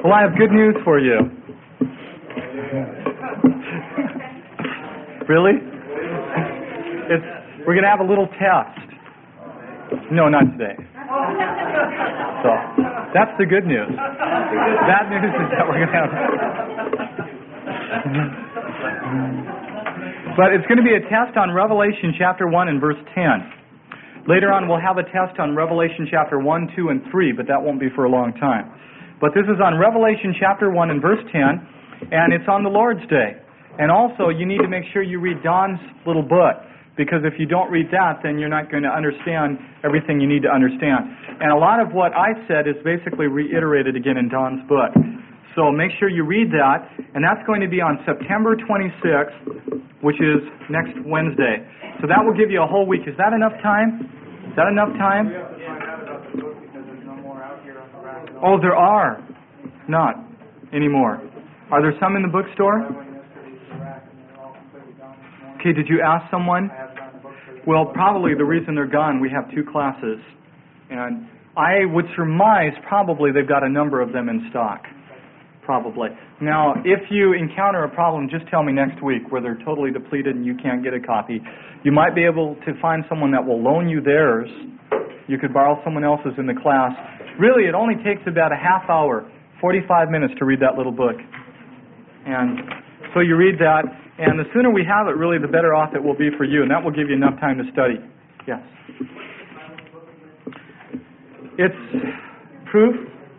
Well, I have good news for you. Really? We're going to have a little test. No, not today. So, that's the good news. Bad news is that we're going to have... But it's going to be a test on Revelation chapter 1 and verse 10. Later on, we'll have a test on Revelation chapter 1, 2, and 3, but that won't be for a long time. But this is on Revelation chapter 1 and verse 10, and it's on the Lord's Day. And also, you need to make sure you read Don's little book, because if you don't read that, then you're not going to understand everything you need to understand. And a lot of what I said is basically reiterated again in Don's book. So make sure you read that, and that's going to be on September 26th, which is next Wednesday. So that will give you a whole week. Is that enough time? Is that enough time? We have to find out about the book because there's no more out here on the rack. Oh, there are. Not anymore. Are there some in the bookstore? Okay, did you ask someone? Well, probably the reason they're gone, we have 2 classes. And I would surmise probably they've got a number of them in stock. Probably. Now, if you encounter a problem, just tell me next week where they're totally depleted and you can't get a copy. You might be able to find someone that will loan you theirs. You could borrow someone else's in the class. Really, it only takes about a half hour, 45 minutes to read that little book. And so you read that, and the sooner we have it, really, the better off it will be for you, and that will give you enough time to study. Yes. It's proof.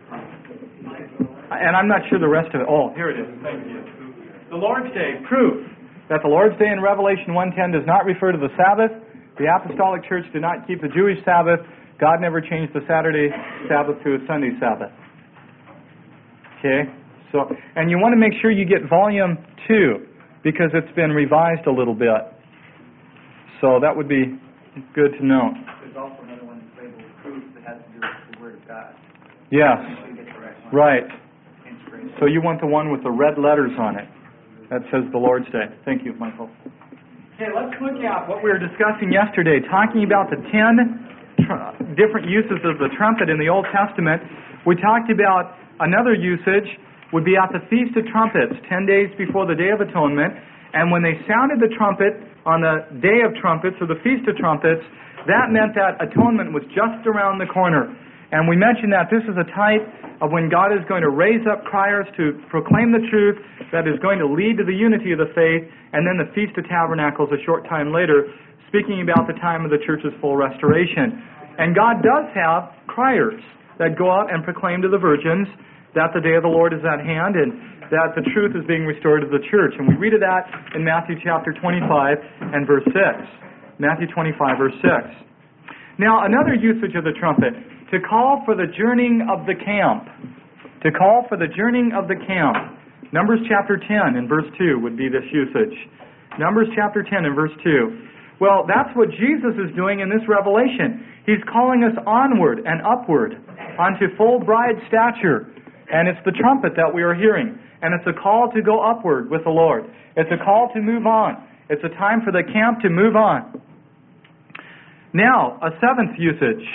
And I'm not sure the rest of it. Oh, here it is. Thank you. The Lord's Day, proof that the Lord's Day in Revelation 1:10 does not refer to the Sabbath. The Apostolic Church did not keep the Jewish Sabbath. God never changed the Saturday Sabbath to a Sunday Sabbath. Okay? So, and you want to make sure you get volume 2 because it's been revised a little bit. So that would be good to know. There's also another one labeled proof that has to do with the Word of God. Yes. Right. So you want the one with the red letters on it that says the Lord's Day. Thank you, Michael. Okay, let's look at what we were discussing yesterday, talking about the 10 different uses of the trumpet in the Old Testament. We talked about another usage would be at the Feast of Trumpets, 10 days before the Day of Atonement. And when they sounded the trumpet on the Day of Trumpets, or the Feast of Trumpets, that meant that atonement was just around the corner. And we mentioned that this is a type of when God is going to raise up criers to proclaim the truth that is going to lead to the unity of the faith, and then the Feast of Tabernacles a short time later, speaking about the time of the church's full restoration. And God does have criers that go out and proclaim to the virgins that the day of the Lord is at hand and that the truth is being restored to the church. And we read of that in Matthew chapter 25 and verse 6. Matthew 25, verse 6. Now, another usage of the trumpet, to call for the journeying of the camp. To call for the journeying of the camp. Numbers chapter 10 and verse 2 would be this usage. Numbers chapter 10 and verse 2. Well, that's what Jesus is doing in this revelation. He's calling us onward and upward unto full bride stature. And it's the trumpet that we are hearing. And it's a call to go upward with the Lord. It's a call to move on. It's a time for the camp to move on. Now, a seventh usage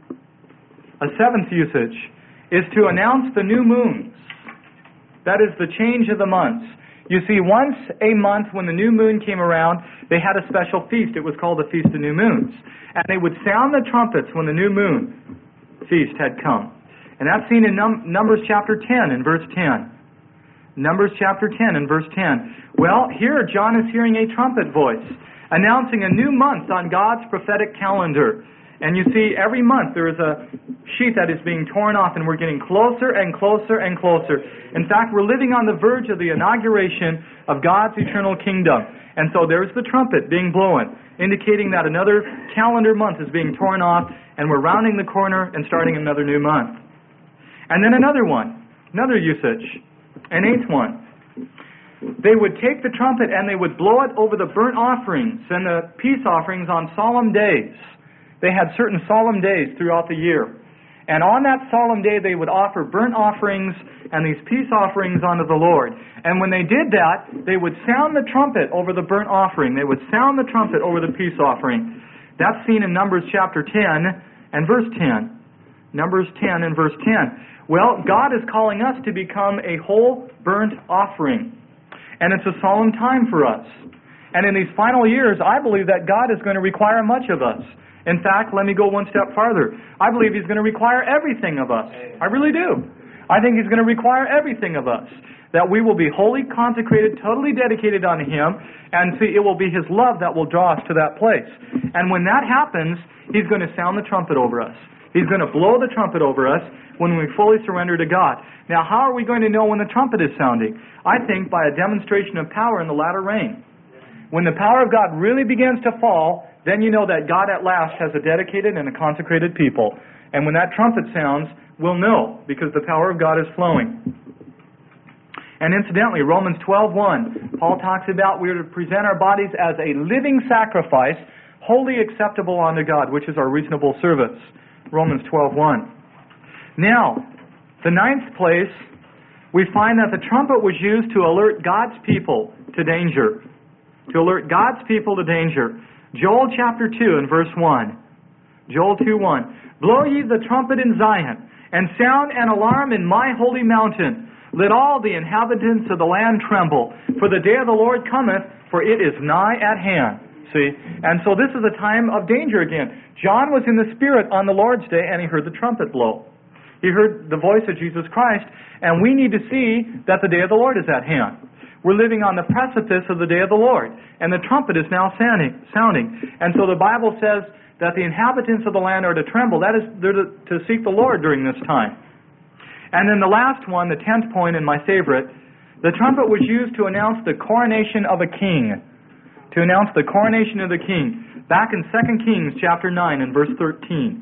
is to announce the new moons. That is the change of the months. You see, once a month when the new moon came around, they had a special feast. It was called the Feast of New Moons. And they would sound the trumpets when the new moon feast had come. And that's seen in Numbers chapter 10 and verse 10. Numbers chapter 10 and verse 10. Well, here John is hearing a trumpet voice announcing a new month on God's prophetic calendar. And you see, every month there is a sheet that is being torn off, and we're getting closer and closer and closer. In fact, we're living on the verge of the inauguration of God's eternal kingdom. And so there's the trumpet being blown, indicating that another calendar month is being torn off, and we're rounding the corner and starting another new month. And then another one, another usage, an eighth one. They would take the trumpet and they would blow it over the burnt offerings and the peace offerings on solemn days. They had certain solemn days throughout the year. And on that solemn day, they would offer burnt offerings and these peace offerings unto the Lord. And when they did that, they would sound the trumpet over the burnt offering. They would sound the trumpet over the peace offering. That's seen in Numbers chapter 10 and verse 10. Numbers 10 and verse 10. Well, God is calling us to become a whole burnt offering. And it's a solemn time for us. And in these final years, I believe that God is going to require much of us. In fact, let me go one step farther. I believe He's going to require everything of us. I really do. I think He's going to require everything of us. That we will be wholly consecrated, totally dedicated unto Him, and see, it will be His love that will draw us to that place. And when that happens, He's going to sound the trumpet over us. He's going to blow the trumpet over us when we fully surrender to God. Now, how are we going to know when the trumpet is sounding? I think by a demonstration of power in the latter rain. When the power of God really begins to fall, then you know that God at last has a dedicated and a consecrated people. And when that trumpet sounds, we'll know, because the power of God is flowing. And incidentally, Romans 12:1, Paul talks about we are to present our bodies as a living sacrifice, wholly acceptable unto God, which is our reasonable service. Romans 12:1. Now, the ninth place, we find that the trumpet was used to alert God's people to danger. To alert God's people to danger. Joel chapter 2 and verse 1. Joel 2:1. Blow ye the trumpet in Zion, and sound an alarm in my holy mountain. Let all the inhabitants of the land tremble, for the day of the Lord cometh, for it is nigh at hand. See? And so this is a time of danger again. John was in the Spirit on the Lord's day, and he heard the trumpet blow. He heard the voice of Jesus Christ, and we need to see that the day of the Lord is at hand. We're living on the precipice of the day of the Lord, and the trumpet is now sounding. And so the Bible says that the inhabitants of the land are to tremble. That is, they're to seek the Lord during this time. And then the last one, the 10th point and my favorite, the trumpet was used to announce the coronation of a king. To announce the coronation of the king. Back in 2 Kings chapter 9 and verse 13.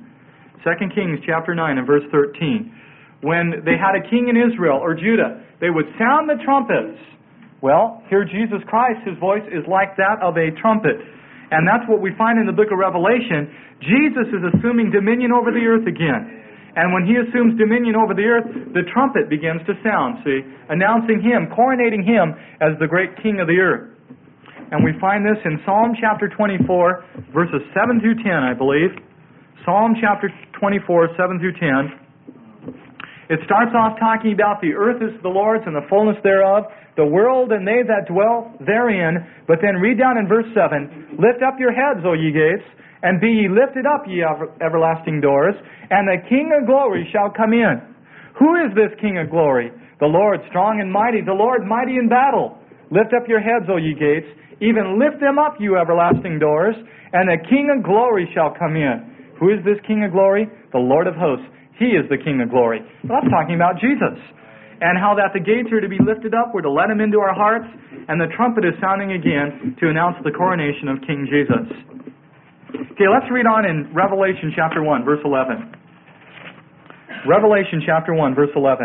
2 Kings chapter 9 and verse 13. When they had a king in Israel or Judah, they would sound the trumpets. Well, here Jesus Christ, His voice is like that of a trumpet. And that's what we find in the book of Revelation. Jesus is assuming dominion over the earth again. And when He assumes dominion over the earth, the trumpet begins to sound, see, announcing Him, coronating Him as the great King of the earth. And we find this in Psalm chapter 24, verses 7 through 10, I believe. Psalm chapter 24, 7 through 10. It starts off talking about the earth is the Lord's and the fullness thereof, the world and they that dwell therein. But then read down in verse 7, Lift up your heads, O ye gates, and be ye lifted up, ye everlasting doors, and the King of glory shall come in. Who is this King of glory? The Lord strong and mighty, the Lord mighty in battle. Lift up your heads, O ye gates, even lift them up, you everlasting doors, and the King of glory shall come in. Who is this King of glory? The Lord of hosts. He is the King of glory. Well, that's talking about Jesus. And how that the gates are to be lifted up, we're to let Him into our hearts, and the trumpet is sounding again to announce the coronation of King Jesus. Okay, let's read on in Revelation chapter 1, verse 11. Revelation chapter 1, verse 11.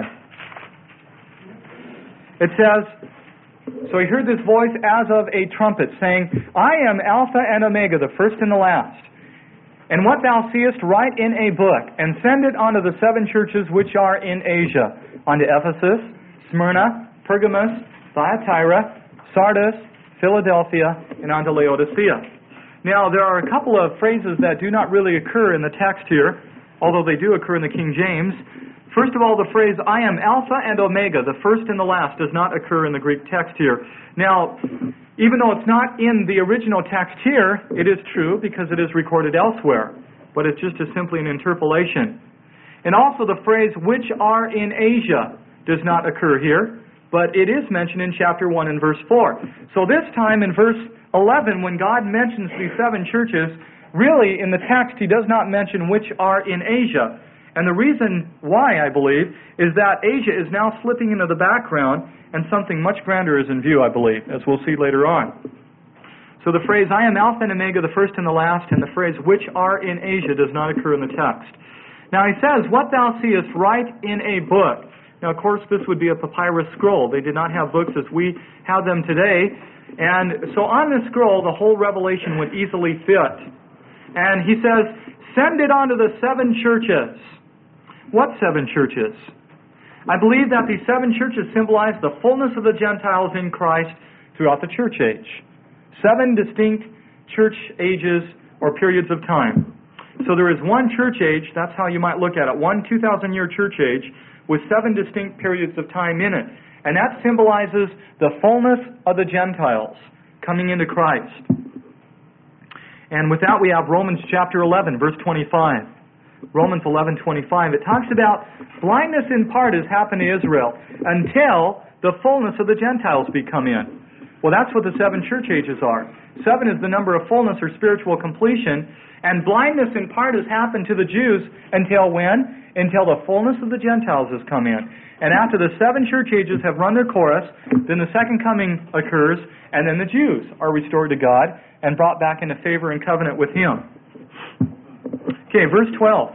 It says, So he heard this voice as of a trumpet, saying, I am Alpha and Omega, the first and the last. And what thou seest, write in a book, and send it unto the 7 churches which are in Asia, unto Ephesus, Smyrna, Pergamos, Thyatira, Sardis, Philadelphia, and unto Laodicea. Now, there are a couple of phrases that do not really occur in the text here, although they do occur in the King James. First of all, the phrase, I am Alpha and Omega, the first and the last, does not occur in the Greek text here. Now, even though it's not in the original text here, it is true because it is recorded elsewhere, but it's just simply an interpolation. And also the phrase, which are in Asia, does not occur here, but it is mentioned in chapter 1 and verse 4. So this time in verse 11, when God mentions these 7 churches, really in the text He does not mention which are in Asia. And the reason why, I believe, is that Asia is now slipping into the background and something much grander is in view, I believe, as we'll see later on. So the phrase, I am Alpha and Omega, the first and the last, and the phrase, which are in Asia, does not occur in the text. Now he says, what thou seest, write in a book. Now, of course, this would be a papyrus scroll. They did not have books as we have them today. And so on this scroll, the whole revelation would easily fit. And he says, send it on to the 7 churches. What 7 churches? I believe that these 7 churches symbolize the fullness of the Gentiles in Christ throughout the church age. 7 distinct church ages or periods of time. So there is one church age, that's how you might look at it, one 2,000-year church age with 7 distinct periods of time in it. And that symbolizes the fullness of the Gentiles coming into Christ. And with that we have Romans chapter 11, verse 25. Romans 11:25. It talks about blindness in part has happened to Israel until the fullness of the Gentiles be come in. Well, that's what the 7 church ages are. 7 is the number of fullness or spiritual completion, and blindness in part has happened to the Jews until when? Until the fullness of the Gentiles has come in. And after the 7 church ages have run their course, then the second coming occurs, and then the Jews are restored to God and brought back into favor and covenant with Him. Okay, verse 12.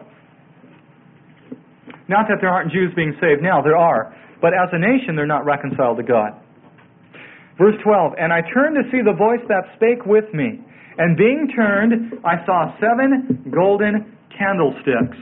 Not that there aren't Jews being saved now, there are. But as a nation, they're not reconciled to God. Verse 12, and I turned to see the voice that spake with me. And being turned, I saw 7 golden candlesticks.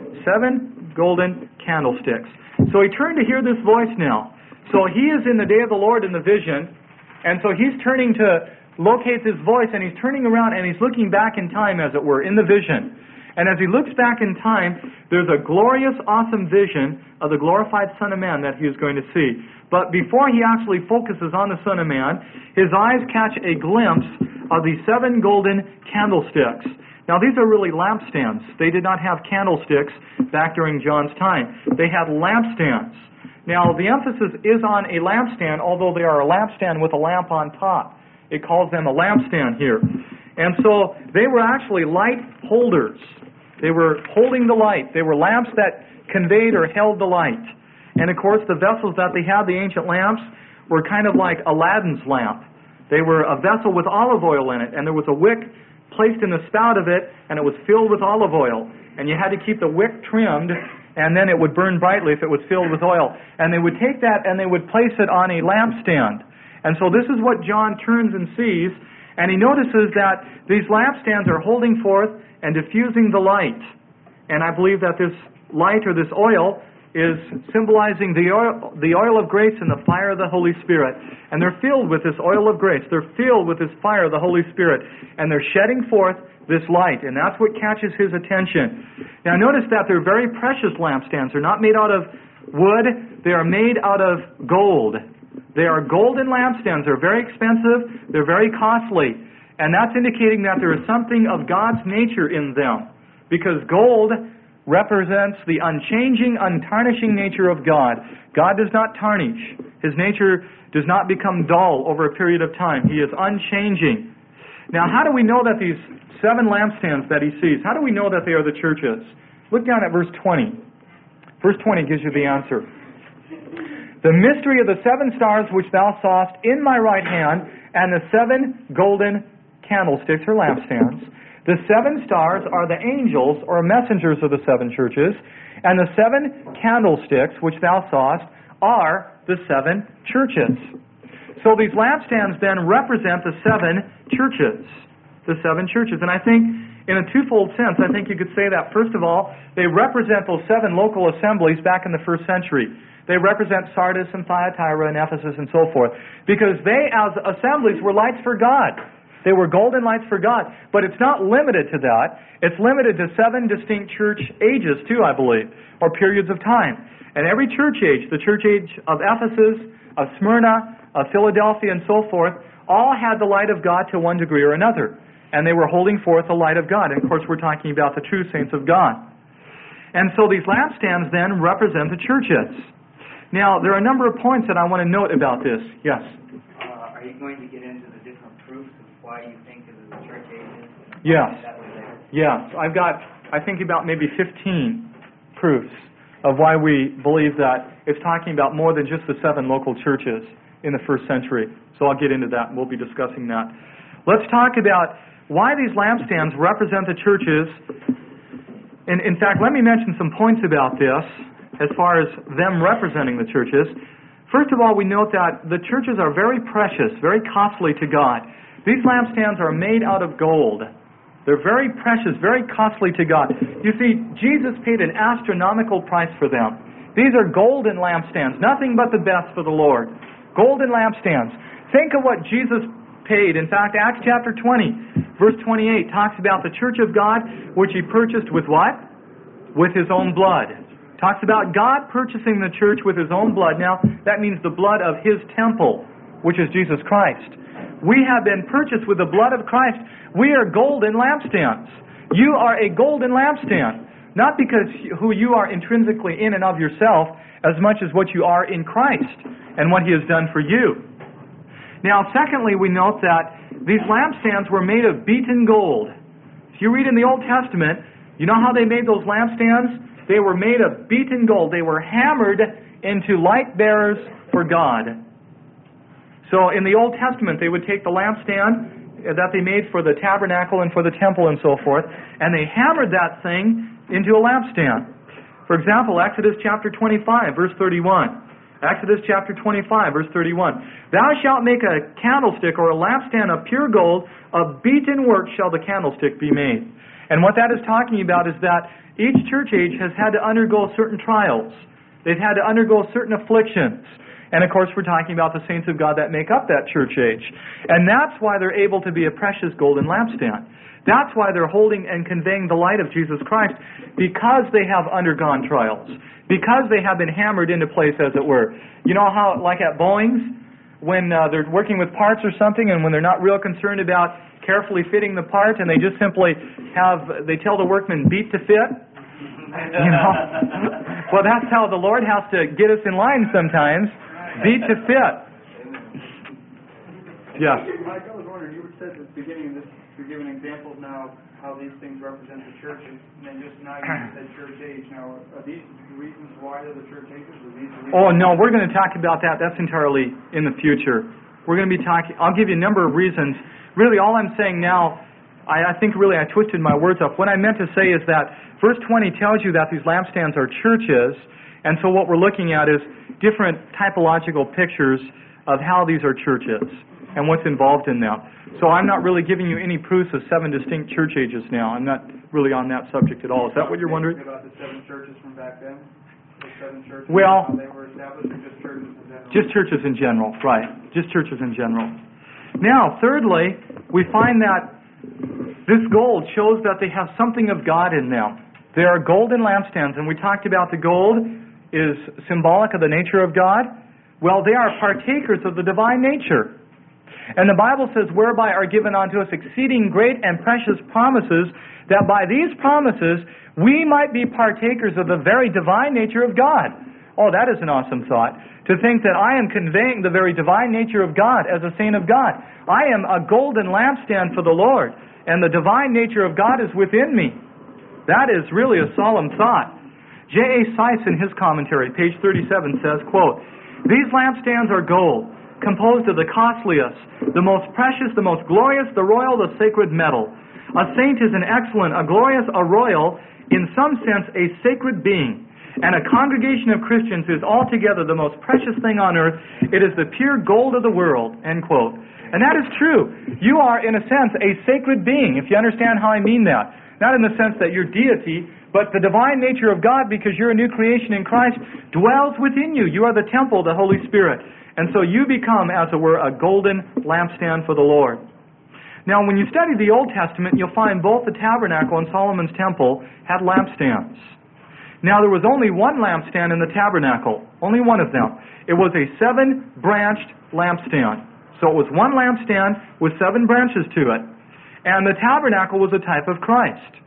7 golden candlesticks. So he turned to hear this voice now. So he is in the day of the Lord in the vision. And so he's turning to locate this voice, and he's turning around and he's looking back in time, as it were, in the vision. And as he looks back in time, there's a glorious, awesome vision of the glorified Son of Man that he is going to see. But before he actually focuses on the Son of Man, his eyes catch a glimpse of the 7 golden candlesticks. Now, these are really lampstands. They did not have candlesticks back during John's time. They had lampstands. Now, the emphasis is on a lampstand, although they are a lampstand with a lamp on top. It calls them a lampstand here. And so they were actually light holders. They were holding the light. They were lamps that conveyed or held the light. And of course, the vessels that they had, the ancient lamps, were kind of like Aladdin's lamp. They were a vessel with olive oil in it, and there was a wick placed in the spout of it, and it was filled with olive oil. And you had to keep the wick trimmed, and then it would burn brightly if it was filled with oil. And they would take that and they would place it on a lampstand. And so this is what John turns and sees, and he notices that these lampstands are holding forth and diffusing the light. And I believe that this light or this oil is symbolizing the oil of grace and the fire of the Holy Spirit. And they're filled with this oil of grace. They're filled with this fire of the Holy Spirit. And they're shedding forth this light. And that's what catches his attention. Now notice that they're very precious lampstands. They're not made out of wood. They are made out of gold. They are golden lampstands. They're very expensive. They're very costly. And that's indicating that there is something of God's nature in them. Because gold represents the unchanging, untarnishing nature of God. God does not tarnish. His nature does not become dull over a period of time. He is unchanging. Now, how do we know that these 7 lampstands that he sees, how do we know that they are the churches? Look down at verse 20. Verse 20 gives you the answer. The mystery of the 7 stars which thou sawest in my right hand, and the 7 golden candlesticks or lampstands. The 7 stars are the angels or messengers of the 7 churches, and the 7 candlesticks which thou sawest are the 7 churches. So these lampstands then represent the 7 churches. The 7 churches. And I think in a twofold sense, I think you could say that, first of all, they represent those 7 local assemblies back in the first century. They represent Sardis and Thyatira and Ephesus and so forth. Because they, as assemblies, were lights for God. They were golden lights for God. But it's not limited to that. It's limited to 7 distinct church ages, too, I believe, or periods of time. And every church age, the church age of Ephesus, of Smyrna, of Philadelphia, and so forth, all had the light of God to one degree or another. And they were holding forth the light of God. And, of course, we're talking about the true saints of God. And so these lampstands then represent the churches. Now, there are a number of points that I want to note about this. Yes? Are you going to get into the different proofs of why you think of the church ages? Yes. Yes. I've got, I think, about maybe 15 proofs of why we believe that it's talking about more than just the 7 local churches in the first century. So I'll get into that, and we'll be discussing that. Let's talk about why these lampstands represent the churches. In fact, let me mention some points about this as far as them representing the churches. First of all, we note that the churches are very precious, very costly to God. These lampstands are made out of gold. They're very precious, very costly to God. You see, Jesus paid an astronomical price for them. These are golden lampstands, nothing but the best for the Lord. Golden lampstands. Think of what Jesus paid. In fact, Acts chapter 20, Verse 28 talks about the church of God, which He purchased with what? With His own blood. Talks about God purchasing the church with His own blood. Now, that means the blood of His temple, which is Jesus Christ. We have been purchased with the blood of Christ. We are golden lampstands. You are a golden lampstand. Not because who you are intrinsically in and of yourself, as much as what you are in Christ and what He has done for you. Now, secondly, we note that these lampstands were made of beaten gold. If you read in the Old Testament, you know how they made those lampstands? They were made of beaten gold. They were hammered into light bearers for God. So in the Old Testament, they would take the lampstand that they made for the tabernacle and for the temple and so forth, and they hammered that thing into a lampstand. For example, Exodus chapter 25, verse 31. Exodus chapter 25, verse 31. Thou shalt make a candlestick or a lampstand of pure gold, of beaten work shall the candlestick be made. And what that is talking about is that each church age has had to undergo certain trials. They've had to undergo certain afflictions. And of course, we're talking about the saints of God that make up that church age. And that's why they're able to be a precious golden lampstand. That's why they're holding and conveying the light of Jesus Christ, because they have undergone trials, because they have been hammered into place, as it were. You know how, like at Boeing's, when they're working with parts or something, and when they're not real concerned about carefully fitting the part, and they just simply they tell the workmen, beat to fit? You know? Well, that's how the Lord has to get us in line sometimes. Beat to fit. Yeah. Mike, I was wondering, you said at the beginning of this, you're giving examples now how these things represent the church, and then just now you said church age. Now, are these the reasons why they're the church ages? Are these the reasons? Oh, no, we're going to talk about that. That's entirely in the future. We're going to be talking, I'll give you a number of reasons. Really, all I'm saying now, I think really I twisted my words up. What I meant to say is that verse 20 tells you that these lampstands are churches, and so what we're looking at is different typological pictures of how these are churches and what's involved in them. So I'm not really giving you any proofs of 7 distinct church ages now. I'm not really on that subject at all. Is that what you're wondering? About the 7 churches from back then? The 7 churches, well, how they were established, or just churches in general? Just churches in general, right. Just churches in general. Now, thirdly, we find that this gold shows that they have something of God in them. They are golden lampstands, and we talked about the gold is symbolic of the nature of God. Well, they are partakers of the divine nature. And the Bible says, whereby are given unto us exceeding great and precious promises, that by these promises we might be partakers of the very divine nature of God. Oh, that is an awesome thought. To think that I am conveying the very divine nature of God as a saint of God. I am a golden lampstand for the Lord, and the divine nature of God is within me. That is really a solemn thought. J.A. Sykes in his commentary, page 37, says, quote, these lampstands are gold, composed of the costliest, the most precious, the most glorious, the royal, the sacred metal. A saint is an excellent, a glorious, a royal, in some sense a sacred being. And a congregation of Christians is altogether the most precious thing on earth. It is the pure gold of the world, end quote. And that is true. You are, in a sense, a sacred being, if you understand how I mean that. Not in the sense that you're deity, but the divine nature of God, because you're a new creation in Christ, dwells within you. You are the temple of the Holy Spirit. And so you become, as it were, a golden lampstand for the Lord. Now, when you study the Old Testament, you'll find both the tabernacle and Solomon's temple had lampstands. Now, there was only one lampstand in the tabernacle, only one of them. It was a 7-branched lampstand. So it was one lampstand with 7 branches to it. And the tabernacle was a type of Christ.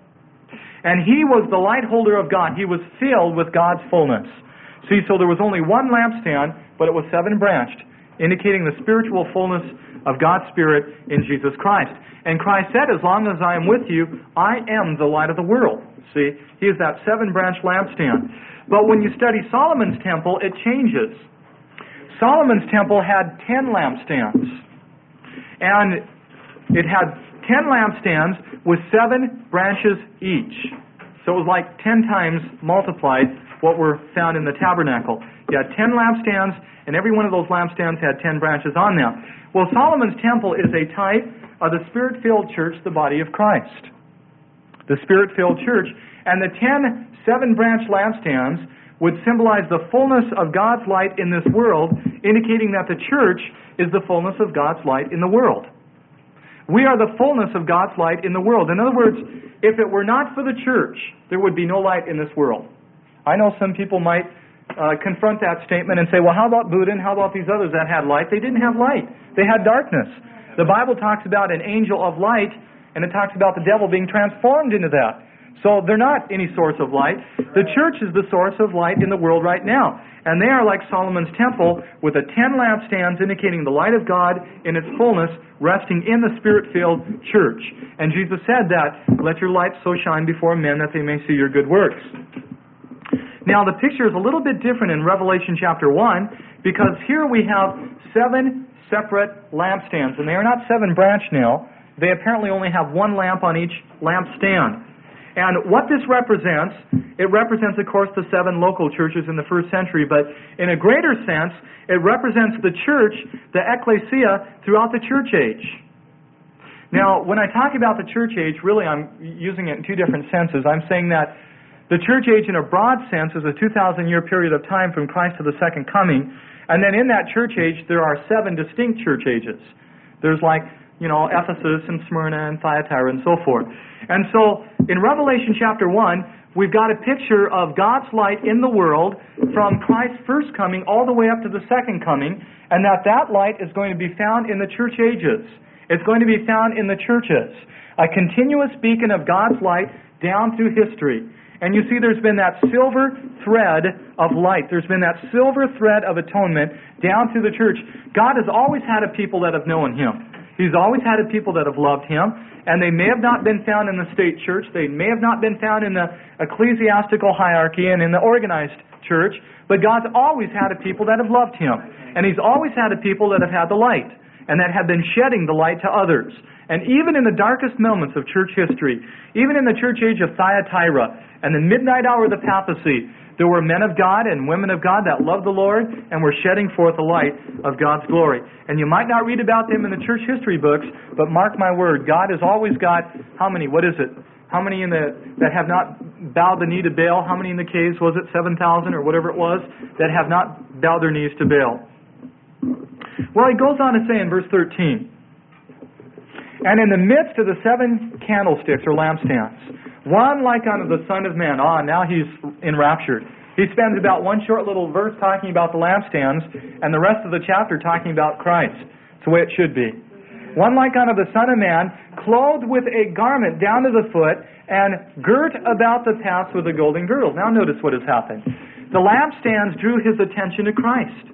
And He was the light holder of God. He was filled with God's fullness. See, so there was only one lampstand, but it was 7-branched, indicating the spiritual fullness of God's Spirit in Jesus Christ. And Christ said, as long as I am with you, I am the light of the world. See, He is that 7-branched lampstand. But when you study Solomon's temple, it changes. Solomon's temple had 10 lampstands. And it had 10 lampstands with 7 branches each. So it was like 10 times multiplied what were found in the tabernacle. You had 10 lampstands, and every one of those lampstands had 10 branches on them. Well, Solomon's temple is a type of the Spirit-filled church, the body of Christ. The Spirit-filled church. And the 10 7-branch lampstands would symbolize the fullness of God's light in this world, indicating that the church is the fullness of God's light in the world. We are the fullness of God's light in the world. In other words, if it were not for the church, there would be no light in this world. I know some people might confront that statement and say, well, how about Buddha and how about these others that had light? They didn't have light. They had darkness. The Bible talks about an angel of light, and it talks about the devil being transformed into that. So they're not any source of light. The church is the source of light in the world right now. And they are like Solomon's temple with the 10 lampstands indicating the light of God in its fullness resting in the Spirit-filled church. And Jesus said that, let your light so shine before men that they may see your good works. Now the picture is a little bit different in Revelation chapter 1 because here we have 7 separate lampstands. And they are not 7 branch now. They apparently only have 1 lamp on each lampstand. And what this represents, it represents, of course, the 7 local churches in the first century, but in a greater sense, it represents the church, the ecclesia, throughout the church age. Now, when I talk about the church age, really I'm using it in 2 different senses. I'm saying that the church age in a broad sense is a 2,000-year period of time from Christ to the second coming, and then in that church age, there are 7 distinct church ages. There's like, Ephesus and Smyrna and Thyatira and so forth. And so, in Revelation chapter 1, we've got a picture of God's light in the world from Christ's first coming all the way up to the second coming, and that light is going to be found in the church ages. It's going to be found in the churches. A continuous beacon of God's light down through history. And you see there's been that silver thread of light. There's been that silver thread of atonement down through the church. God has always had a people that have known Him. He's always had a people that have loved Him, and they may have not been found in the state church. They may have not been found in the ecclesiastical hierarchy and in the organized church, but God's always had a people that have loved Him. And He's always had a people that have had the light, and that have been shedding the light to others. And even in the darkest moments of church history, even in the church age of Thyatira, and the midnight hour of the papacy, there were men of God and women of God that loved the Lord and were shedding forth the light of God's glory. And you might not read about them in the church history books, but mark my word, God has always got, how many, what is it? How many that have not bowed the knee to Baal? How many in the caves, was it 7,000 or whatever it was, that have not bowed their knees to Baal? Well, he goes on to say in verse 13, and in the midst of the 7 candlesticks or lampstands, one like unto the Son of Man. Now he's enraptured. He spends about 1 short little verse talking about the lampstands, and the rest of the chapter talking about Christ. It's the way it should be. One like unto the Son of Man, clothed with a garment down to the foot, and girt about the paths with a golden girdle. Now notice what has happened. The lampstands drew his attention to Christ.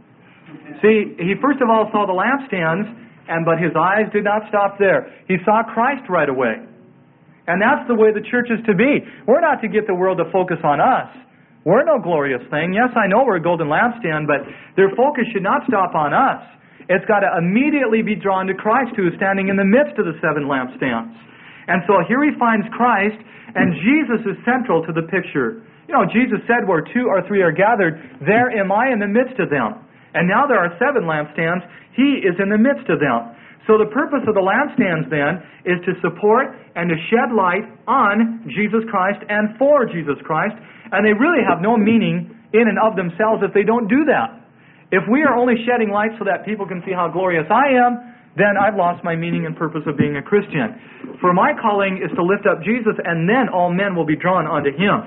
See, he first of all saw the lampstands, but his eyes did not stop there. He saw Christ right away. And that's the way the church is to be. We're not to get the world to focus on us. We're no glorious thing. Yes, I know we're a golden lampstand, but their focus should not stop on us. It's got to immediately be drawn to Christ, who is standing in the midst of the 7 lampstands. And so here he finds Christ, and Jesus is central to the picture. Jesus said, where 2 or 3 are gathered, there am I in the midst of them. And now there are 7 lampstands. He is in the midst of them. So the purpose of the lampstands then is to support and to shed light on Jesus Christ and for Jesus Christ. And they really have no meaning in and of themselves if they don't do that. If we are only shedding light so that people can see how glorious I am, then I've lost my meaning and purpose of being a Christian. For my calling is to lift up Jesus, and then all men will be drawn unto Him.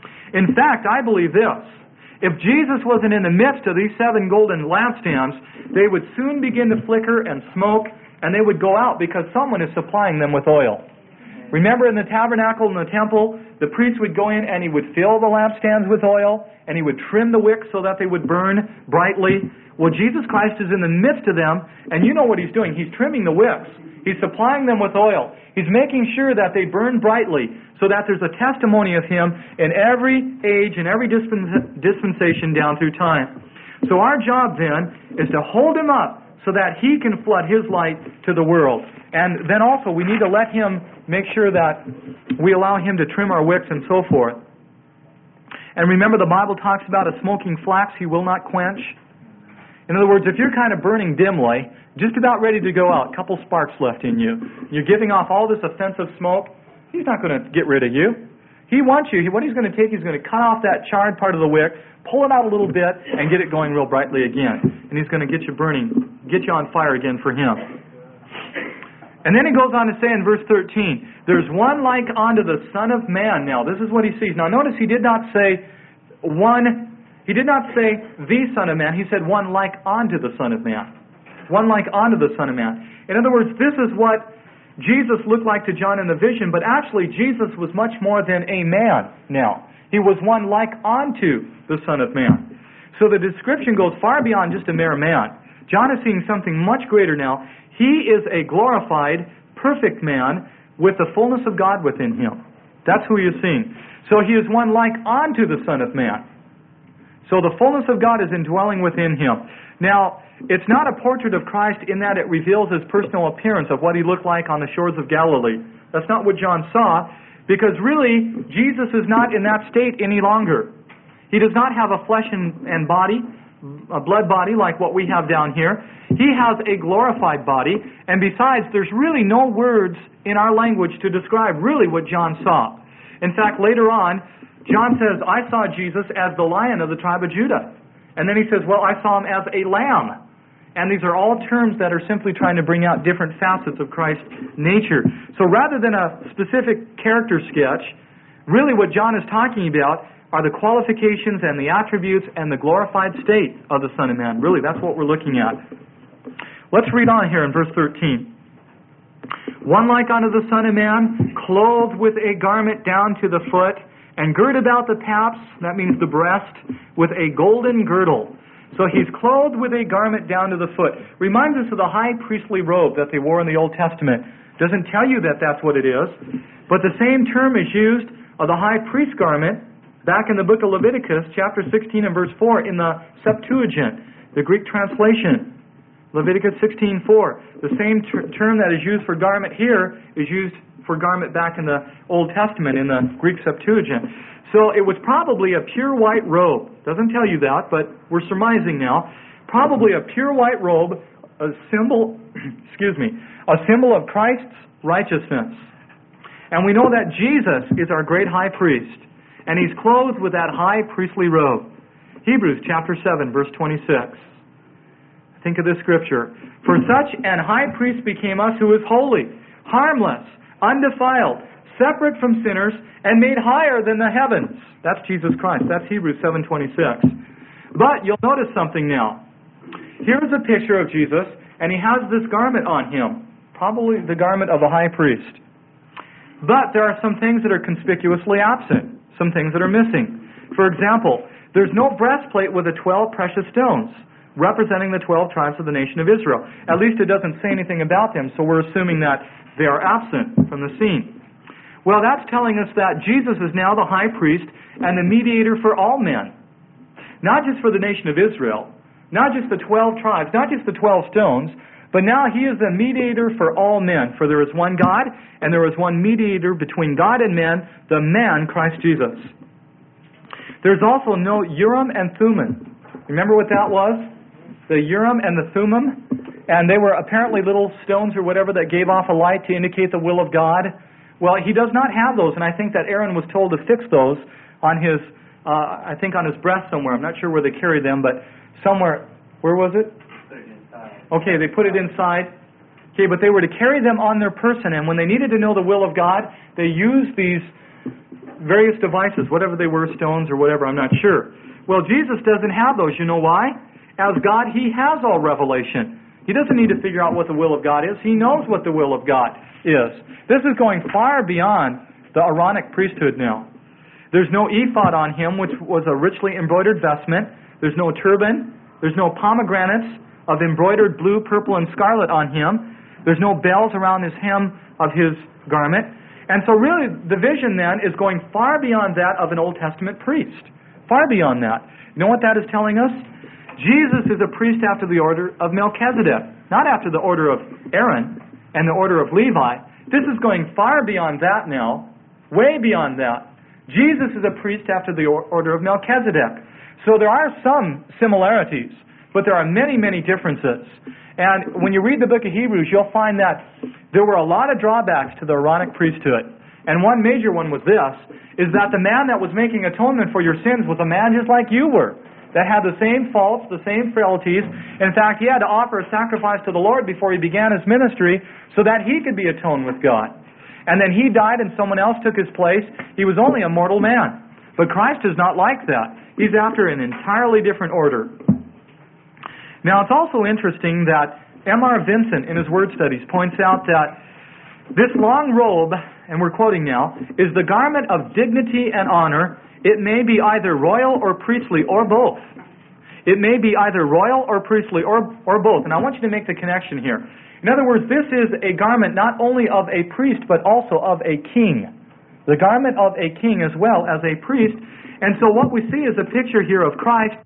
In fact, I believe this. If Jesus wasn't in the midst of these 7 golden lampstands, they would soon begin to flicker and smoke, and they would go out because someone is supplying them with oil. Remember in the tabernacle in the temple, the priest would go in and he would fill the lampstands with oil, and he would trim the wicks so that they would burn brightly. Well, Jesus Christ is in the midst of them, and you know what He's doing. He's trimming the wicks. He's supplying them with oil. He's making sure that they burn brightly so that there's a testimony of Him in every age and every dispensation down through time. So our job then is to hold Him up so that He can flood His light to the world. And then also we need to let Him make sure that we allow Him to trim our wicks and so forth. And remember, the Bible talks about a smoking flax He will not quench. In other words, if you're kind of burning dimly, just about ready to go out, a couple sparks left in you, you're giving off all this offensive smoke, He's not going to get rid of you. He wants you. What He's going to take, He's going to cut off that charred part of the wick, pull it out a little bit, and get it going real brightly again. And He's going to get you burning, get you on fire again for Him. And then he goes on to say in verse 13, there's one like unto the Son of Man. Now, this is what he sees. Now, notice he did not say the Son of Man. He said one like unto the Son of Man. One like unto the Son of Man. In other words, this is what Jesus looked like to John in the vision, but actually Jesus was much more than a man now. He was one like unto the Son of Man. So the description goes far beyond just a mere man. John is seeing something much greater now. He is a glorified, perfect man with the fullness of God within him. That's who he is seeing. So he is one like unto the Son of Man. So the fullness of God is indwelling within him. Now, it's not a portrait of Christ in that it reveals his personal appearance of what he looked like on the shores of Galilee. That's not what John saw, because really, Jesus is not in that state any longer. He does not have a flesh and body, a blood body like what we have down here. He has a glorified body, and besides, there's really no words in our language to describe really what John saw. In fact, later on, John says, I saw Jesus as the Lion of the tribe of Judah. And then he says, well, I saw him as a lamb. And these are all terms that are simply trying to bring out different facets of Christ's nature. So rather than a specific character sketch, really what John is talking about are the qualifications and the attributes and the glorified state of the Son of Man. Really, that's what we're looking at. Let's read on here in verse 13. One like unto the Son of Man, clothed with a garment down to the foot, and girt about the paps, that means the breast, with a golden girdle. So he's clothed with a garment down to the foot. Reminds us of the high priestly robe that they wore in the Old Testament. Doesn't tell you that that's what it is. But the same term is used of the high priest garment back in the book of Leviticus, chapter 16 and verse 4, in the Septuagint, the Greek translation. Leviticus 16:4. The same term that is used for garment here is used for garment back in the Old Testament in the Greek Septuagint. So it was probably a pure white robe. Doesn't tell you that, but we're surmising now. Probably a pure white robe, a symbol, a symbol of Christ's righteousness. And we know that Jesus is our great high priest, and he's clothed with that high priestly robe. Hebrews chapter 7, verse 26. Think of this scripture. For such an high priest became us who is holy, harmless, undefiled, separate from sinners, and made higher than the heavens. That's Jesus Christ. That's Hebrews 7:26. But you'll notice something now. Here's a picture of Jesus, and he has this garment on him, probably the garment of a high priest. But there are some things that are conspicuously absent, some things that are missing. For example, there's no breastplate with the 12 precious stones, representing the 12 tribes of the nation of Israel. At least it doesn't say anything about them, so we're assuming that they are absent from the scene. Well, that's telling us that Jesus is now the high priest and the mediator for all men. Not just for the nation of Israel, not just the 12 tribes, not just the 12 stones, but now he is the mediator for all men. For there is one God, and there is one mediator between God and men, the man Christ Jesus. There's also no Urim and Thummim. Remember what that was? The Urim and the Thummim? And they were apparently little stones or whatever that gave off a light to indicate the will of God. Well, he does not have those, and I think that Aaron was told to fix those on his, on his breast somewhere. I'm not sure where they carried them, but somewhere. Where was it? Put it inside. Okay, they put it inside. Okay, but they were to carry them on their person, and when they needed to know the will of God, they used these various devices, whatever they were, stones or whatever, I'm not sure. Well, Jesus doesn't have those. You know why? As God, he has all revelation. He doesn't need to figure out what the will of God is. He knows what the will of God is. This is going far beyond the Aaronic priesthood now. There's no ephod on him, which was a richly embroidered vestment. There's no turban. There's no pomegranates of embroidered blue, purple, and scarlet on him. There's no bells around his hem of his garment. And so really, the vision then is going far beyond that of an Old Testament priest. Far beyond that. You know what that is telling us? Jesus is a priest after the order of Melchizedek, not after the order of Aaron and the order of Levi. This is going far beyond that now, way beyond that. Jesus is a priest after the order of Melchizedek. So there are some similarities, but there are many, many differences. And when you read the book of Hebrews, you'll find that there were a lot of drawbacks to the Aaronic priesthood. And one major one was this, is that the man that was making atonement for your sins was a man just like you were. that had the same faults, the same frailties. In fact, he had to offer a sacrifice to the Lord before he began his ministry so that he could be atoned with God. And then he died and someone else took his place. He was only a mortal man. But Christ is not like that. He's after an entirely different order. Now, it's also interesting that M.R. Vincent, in his word studies, points out that this long robe, and we're quoting now, is the garment of dignity and honor. It may be either royal or priestly or both. It may be either royal or priestly or both. And I want you to make the connection here. In other words, this is a garment not only of a priest, but also of a king. The garment of a king as well as a priest. And so what we see is a picture here of Christ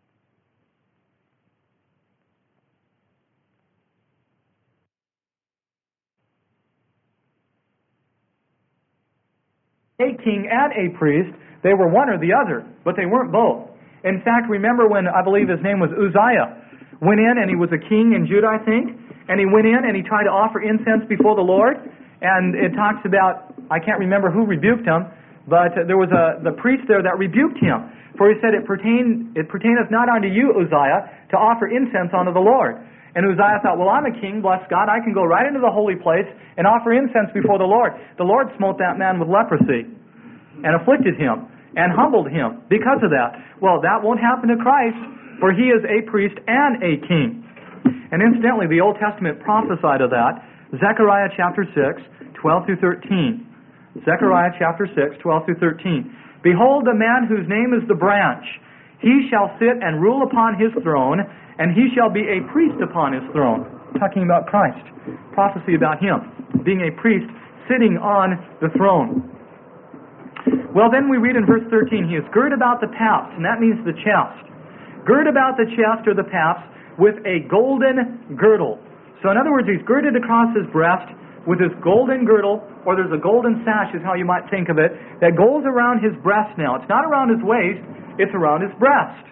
a king and a priest. They were one or the other, but they weren't both. In fact, remember when, I believe his name was Uzziah, went in and he was a king in Judah, I think, and he went in and he tried to offer incense before the Lord, and it talks about, I can't remember who rebuked him, but there was the priest there that rebuked him, for he said, it pertaineth not unto you, Uzziah, to offer incense unto the Lord. And Uzziah thought, well, I'm a king, bless God, I can go right into the holy place and offer incense before the Lord. The Lord smote that man with leprosy and afflicted him and humbled him because of that. Well, that won't happen to Christ, for he is a priest and a king. And incidentally, the Old Testament prophesied of that. Zechariah chapter 6, 12 through 13. Zechariah chapter 6, 12 through 13. Behold, the man whose name is the branch. He shall sit and rule upon his throne, and he shall be a priest upon his throne. Talking about Christ. Prophecy about him being a priest sitting on the throne. Well, then we read in verse 13, he is girt about the paps, and that means the chest. Girt about the chest or the paps with a golden girdle. So in other words, he's girded across his breast with this golden girdle, or there's a golden sash is how you might think of it, that goes around his breast now. It's not around his waist, it's around his breast.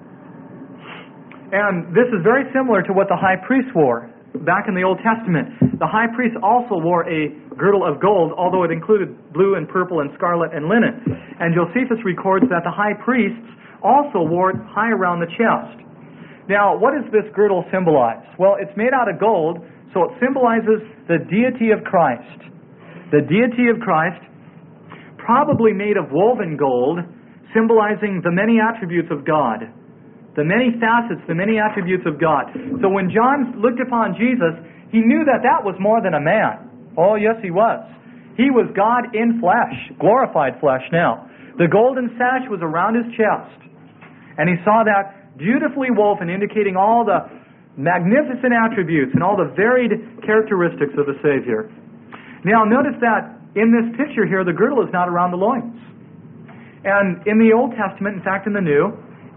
And this is very similar to what the high priest wore back in the Old Testament. The high priest also wore a girdle of gold, although it included blue and purple and scarlet and linen. And Josephus records that the high priests also wore it high around the chest. Now, what does this girdle symbolize? Well, it's made out of gold, so it symbolizes the deity of Christ. The deity of Christ, probably made of woven gold, symbolizing the many attributes of God. The many facets, the many attributes of God. So when John looked upon Jesus, he knew that that was more than a man. Oh, yes, he was. He was God in flesh, glorified flesh now. The golden sash was around his chest. And he saw that beautifully woven, indicating all the magnificent attributes and all the varied characteristics of the Savior. Now, notice that in this picture here, the girdle is not around the loins. And in the Old Testament, in fact in the New,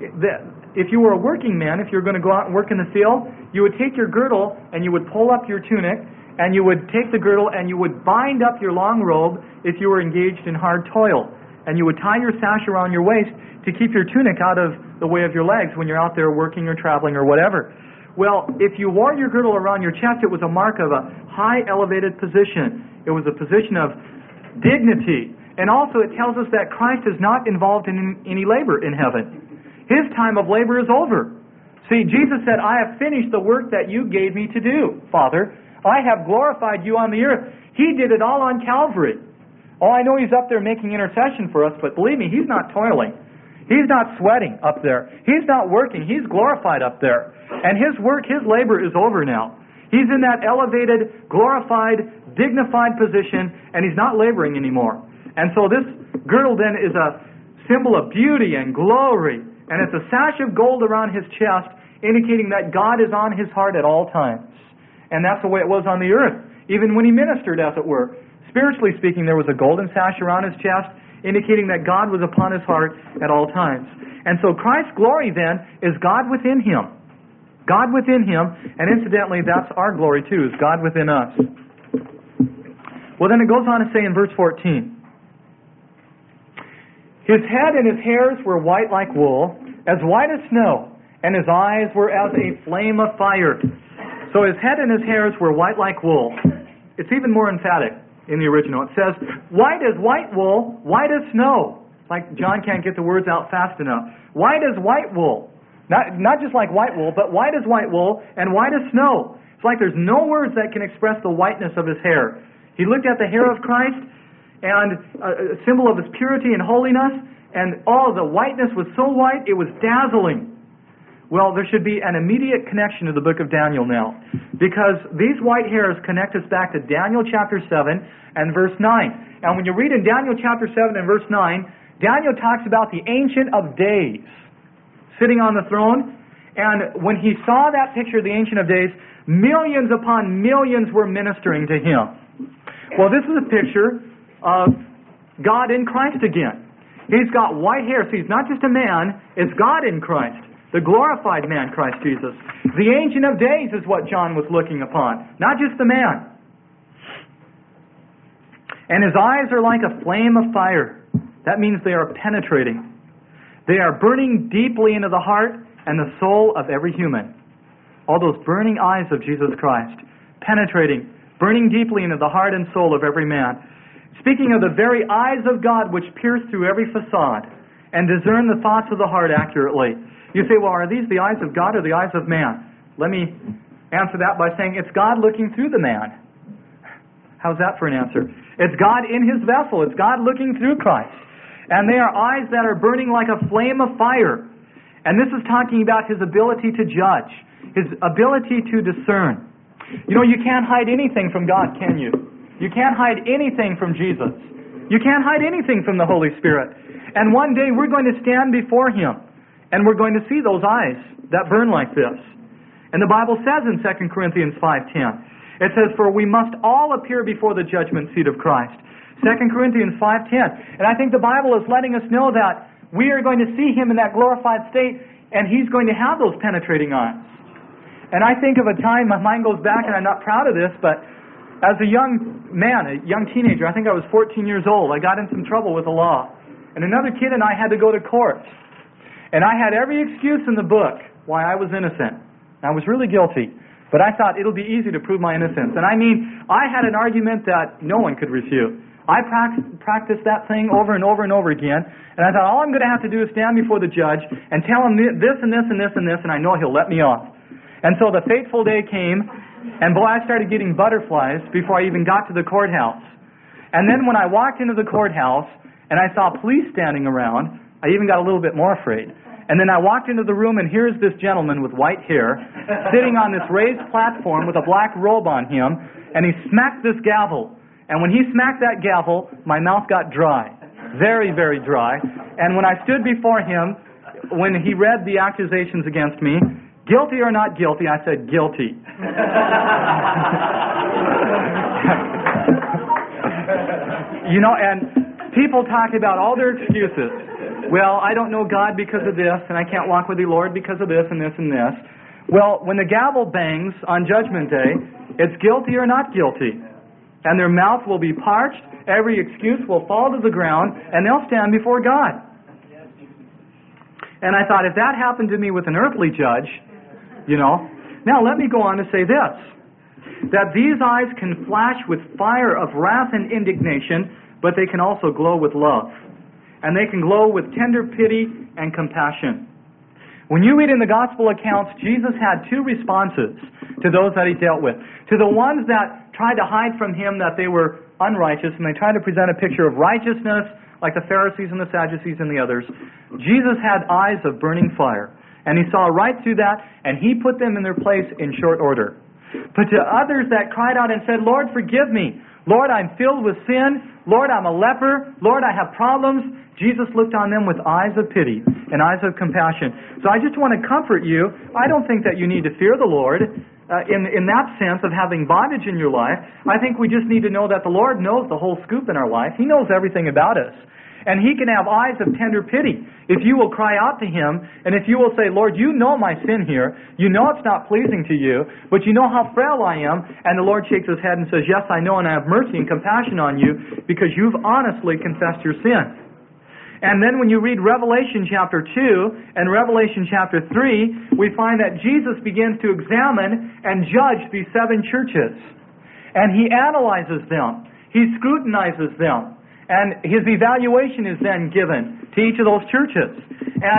if you were a working man, if you were going to go out and work in the field, you would take your girdle and you would pull up your tunic, and you would take the girdle and you would bind up your long robe if you were engaged in hard toil. And you would tie your sash around your waist to keep your tunic out of the way of your legs when you're out there working or traveling or whatever. Well, if you wore your girdle around your chest, it was a mark of a high elevated position. It was a position of dignity. And also it tells us that Christ is not involved in any labor in heaven. His time of labor is over. See, Jesus said, I have finished the work that you gave me to do, Father. I have glorified you on the earth. He did it all on Calvary. Oh, I know he's up there making intercession for us, but believe me, he's not toiling. He's not sweating up there. He's not working. He's glorified up there. And his work, his labor is over now. He's in that elevated, glorified, dignified position, and he's not laboring anymore. And so this girdle then is a symbol of beauty and glory. And it's a sash of gold around his chest, indicating that God is on his heart at all times. And that's the way it was on the earth, even when he ministered, as it were. Spiritually speaking, there was a golden sash around his chest, indicating that God was upon his heart at all times. And so Christ's glory then is God within him. God within him, and incidentally, that's our glory too, is God within us. Well, then it goes on to say in verse 14, his head and his hairs were white like wool, as white as snow, and his eyes were as a flame of fire. So his head and his hairs were white like wool. It's even more emphatic in the original. It says, white as white wool, white as snow. Like John can't get the words out fast enough. White as white wool. Not just like white wool, but white as white wool and white as snow. It's like there's no words that can express the whiteness of his hair. He looked at the hair of Christ, and a symbol of his purity and holiness, and the whiteness was so white, it was dazzling. Well, there should be an immediate connection to the book of Daniel now, because these white hairs connect us back to Daniel chapter 7 and verse 9. And when you read in Daniel chapter 7 and verse 9, Daniel talks about the Ancient of Days sitting on the throne, and when he saw that picture of the Ancient of Days, millions upon millions were ministering to him. Well, this is a picture of God in Christ again. He's got white hair. See, he's not just a man, it's God in Christ. The glorified man, Christ Jesus. The Ancient of Days is what John was looking upon, not just the man. And his eyes are like a flame of fire. That means they are penetrating. They are burning deeply into the heart and the soul of every human. All those burning eyes of Jesus Christ, penetrating, burning deeply into the heart and soul of every man. Speaking of the very eyes of God which pierce through every facade and discern the thoughts of the heart accurately. You say, well, are these the eyes of God or the eyes of man? Let me answer that by saying it's God looking through the man. How's that for an answer? It's God in his vessel. It's God looking through Christ. And they are eyes that are burning like a flame of fire. And this is talking about his ability to judge, his ability to discern. You know, you can't hide anything from God, can you? You can't hide anything from Jesus. You can't hide anything from the Holy Spirit. And one day we're going to stand before him. And we're going to see those eyes that burn like this. And the Bible says in 2 Corinthians 5:10, it says, for we must all appear before the judgment seat of Christ. 2 Corinthians 5:10. And I think the Bible is letting us know that we are going to see him in that glorified state, and he's going to have those penetrating eyes. And I think of a time, my mind goes back, and I'm not proud of this, but as a young man, a young teenager, I think I was 14 years old, I got in some trouble with the law. And another kid and I had to go to court. And I had every excuse in the book why I was innocent. I was really guilty. But I thought it'll be easy to prove my innocence. And I mean, I had an argument that no one could refute. I practiced that thing over and over and over again. And I thought all I'm going to have to do is stand before the judge and tell him this and this and this and this, and I know he'll let me off. And so the fateful day came, and boy, I started getting butterflies before I even got to the courthouse. And then when I walked into the courthouse and I saw police standing around, I even got a little bit more afraid. And then I walked into the room, and here's this gentleman with white hair sitting on this raised platform with a black robe on him, and he smacked this gavel. And when he smacked that gavel, my mouth got dry. Very, very dry. And when I stood before him, when he read the accusations against me, guilty or not guilty, I said guilty. You know, and people talk about all their excuses. Well, I don't know God because of this, and I can't walk with the Lord because of this and this and this. Well, when the gavel bangs on Judgment Day, it's guilty or not guilty. And their mouth will be parched, every excuse will fall to the ground, and they'll stand before God. And I thought, if that happened to me with an earthly judge, you know. Now, let me go on to say this, that these eyes can flash with fire of wrath and indignation, but they can also glow with love. And they can glow with tender pity and compassion. When you read in the gospel accounts, Jesus had two responses to those that he dealt with. To the ones that tried to hide from him that they were unrighteous, and they tried to present a picture of righteousness, like the Pharisees and the Sadducees and the others, Jesus had eyes of burning fire. And he saw right through that, and he put them in their place in short order. But to others that cried out and said, Lord, forgive me. Lord, I'm filled with sin. Lord, I'm a leper. Lord, I have problems. Jesus looked on them with eyes of pity and eyes of compassion. So I just want to comfort you. I don't think that you need to fear the Lord in that sense of having bondage in your life. I think we just need to know that the Lord knows the whole scoop in our life. He knows everything about us. And he can have eyes of tender pity if you will cry out to him, and if you will say, Lord, you know my sin here. You know it's not pleasing to you, but you know how frail I am. And the Lord shakes his head and says, yes, I know, and I have mercy and compassion on you because you've honestly confessed your sin. And then when you read Revelation chapter 2 and Revelation chapter 3, we find that Jesus begins to examine and judge these seven churches. And he analyzes them. He scrutinizes them. And his evaluation is then given to each of those churches. And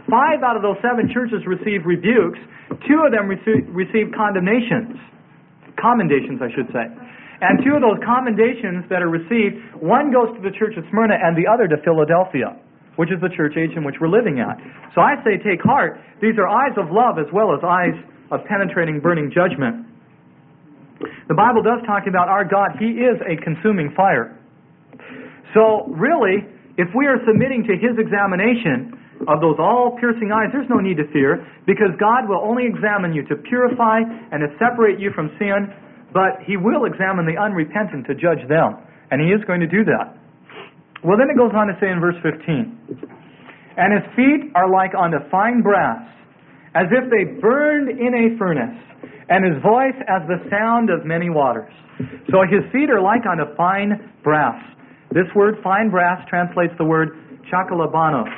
5 out of those 7 churches received rebukes. 2 of them received commendations, I should say. And 2 of those commendations that are received, one goes to the church of Smyrna and the other to Philadelphia, which is the church age in which we're living at. So I say take heart. These are eyes of love as well as eyes of penetrating, burning judgment. The Bible does talk about our God. He is a consuming fire. So really, if we are submitting to His examination of those all-piercing eyes, there's no need to fear, because God will only examine you to purify and to separate you from sin, but He will examine the unrepentant to judge them. And He is going to do that. Well, then it goes on to say in verse 15, "And His feet are like unto fine brass, as if they burned in a furnace, and His voice as the sound of many waters." So His feet are like unto fine brass. This word, fine brass, translates the word chakalabanos.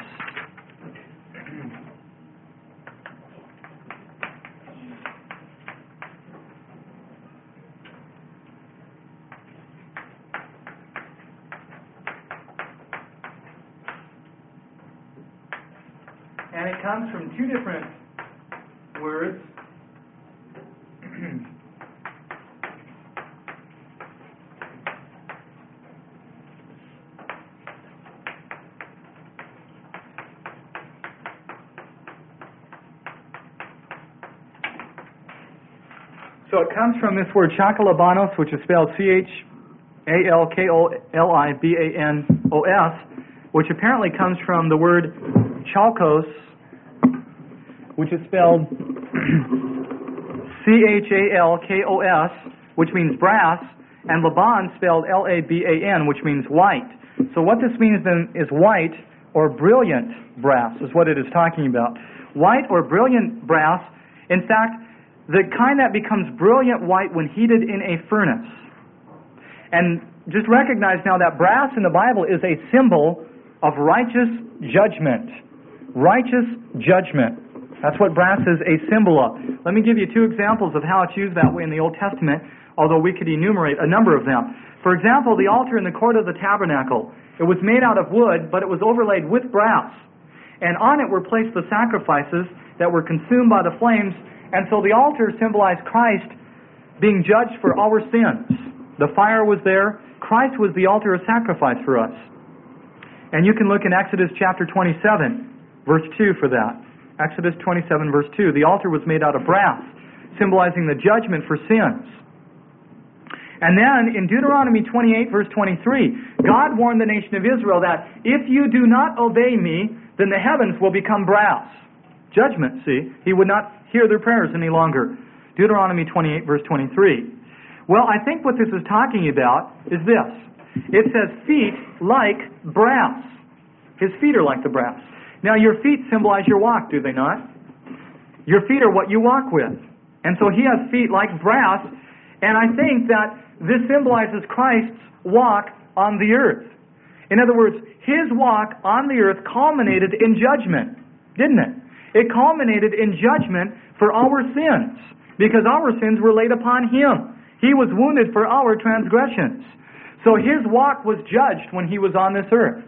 And it comes from 2 different words. So it comes from this word chakalabanos, which is spelled Chalkolibanos, which apparently comes from the word chalkos, which is spelled Chalkos, which means brass, and Laban spelled Laban, which means white. So what this means then is white or brilliant brass is what it is talking about. White or brilliant brass, in fact, the kind that becomes brilliant white when heated in a furnace. And just recognize now that brass in the Bible is a symbol of righteous judgment. Righteous judgment. That's what brass is a symbol of. Let me give you 2 examples of how it's used that way in the Old Testament, although we could enumerate a number of them. For example, the altar in the court of the tabernacle. It was made out of wood, but it was overlaid with brass. And on it were placed the sacrifices that were consumed by the flames. And so the altar symbolized Christ being judged for our sins. The fire was there. Christ was the altar of sacrifice for us. And you can look in Exodus chapter 27, verse 2 for that. Exodus 27, verse 2. The altar was made out of brass, symbolizing the judgment for sins. And then in Deuteronomy 28, verse 23, God warned the nation of Israel that if you do not obey me, then the heavens will become brass. Judgment, see? He would not hear their prayers any longer. Deuteronomy 28, verse 23. Well, I think what this is talking about is this. It says feet like brass. His feet are like the brass. Now, your feet symbolize your walk, do they not? Your feet are what you walk with. And so He has feet like brass, and I think that this symbolizes Christ's walk on the earth. In other words, His walk on the earth culminated in judgment, didn't it? It culminated in judgment for our sins, because our sins were laid upon Him. He was wounded for our transgressions. So His walk was judged when He was on this earth.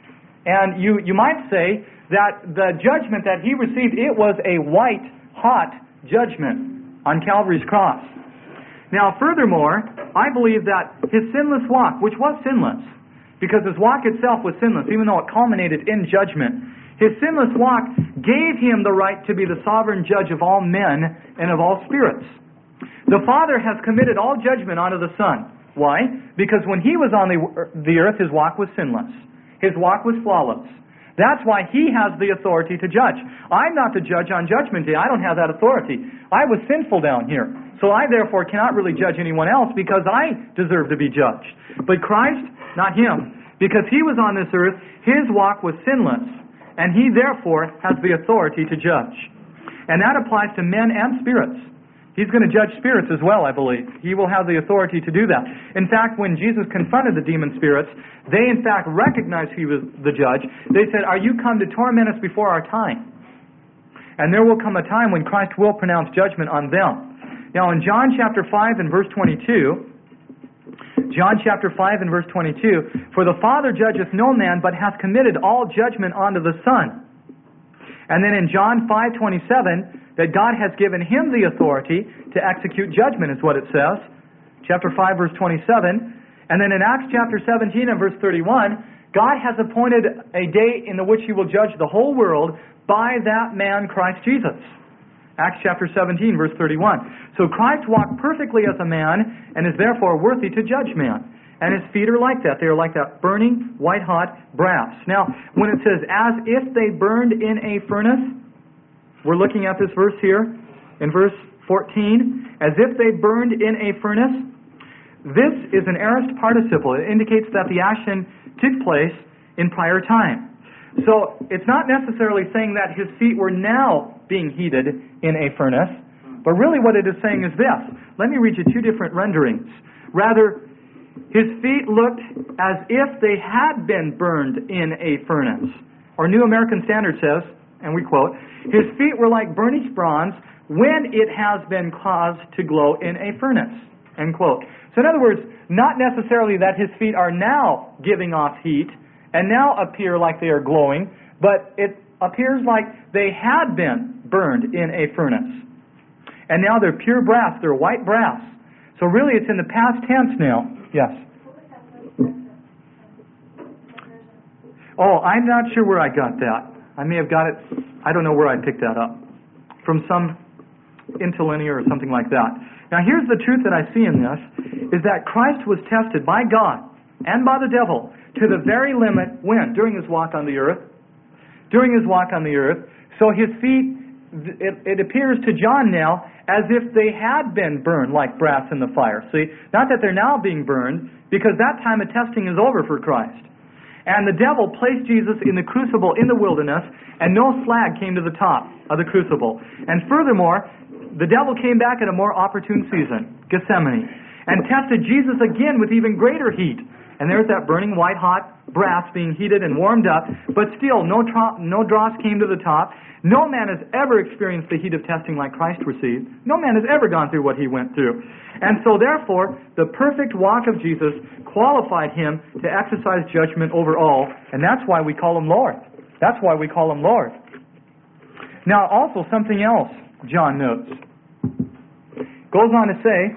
And you might say that the judgment that He received, it was a white, hot judgment on Calvary's cross. Now, furthermore, I believe that His sinless walk, which was sinless, because His walk itself was sinless, even though it culminated in judgment, His sinless walk gave Him the right to be the sovereign judge of all men and of all spirits. The Father has committed all judgment onto the Son. Why? Because when He was on the earth, His walk was sinless. His walk was flawless. That's why He has the authority to judge. I'm not the judge on Judgment Day. I don't have that authority. I was sinful down here. So I therefore cannot really judge anyone else because I deserve to be judged. But Christ, not Him. Because He was on this earth, His walk was sinless. And He therefore has the authority to judge. And that applies to men and spirits. He's going to judge spirits as well, I believe. He will have the authority to do that. In fact, when Jesus confronted the demon spirits, they in fact recognized He was the judge. They said, "Are you come to torment us before our time?" And there will come a time when Christ will pronounce judgment on them. Now in John chapter 5 and verse 22, John chapter 5 and verse 22, "For the Father judgeth no man, but hath committed all judgment unto the Son. And then in John 5:27, that God has given him the authority to execute judgment, is what it says. Chapter 5, verse 27. And then in Acts chapter 17 and verse 31, God has appointed a day in which he will judge the whole world by that man, Christ Jesus. Acts chapter 17, verse 31. So Christ walked perfectly as a man and is therefore worthy to judge man. And his feet are like that. They are like that burning, white-hot brass. Now, when it says, as if they burned in a furnace, we're looking at this verse here in verse 14. As if they burned in a furnace. This is an aorist participle. It indicates that the action took place in prior time. So it's not necessarily saying that his feet were now being heated in a furnace, but really what it is saying is this. Let me read you two different renderings. Rather, his feet looked as if they had been burned in a furnace. Or New American Standard says, and we quote, his feet were like burnished bronze when it has been caused to glow in a furnace. End quote. So in other words, not necessarily that his feet are now giving off heat and now appear like they are glowing, but it appears like they had been burned in a furnace. And now they're pure brass, they're white brass. So really it's in the past tense now. Yes? Oh, I'm not sure where I got that. I may have got it, I don't know where I picked that up. From some interlinear or something like that. Now here's the truth that I see in this, is that Christ was tested by God and by the devil to the very limit when? During his walk on the earth. During his walk on the earth. So his feet, it appears to John now as if they had been burned like brass in the fire. See, not that they're now being burned, because that time of testing is over for Christ. And the devil placed Jesus in the crucible in the wilderness, and no slag came to the top of the crucible. And furthermore, the devil came back at a more opportune season, Gethsemane, and tested Jesus again with even greater heat. And there's that burning white-hot brass being heated and warmed up, but still no dross came to the top. No man has ever experienced the heat of testing like Christ received. No man has ever gone through what he went through. And so therefore, the perfect walk of Jesus qualified him to exercise judgment over all, and that's why we call him Lord. That's why we call him Lord. Now also something else John notes. Goes on to say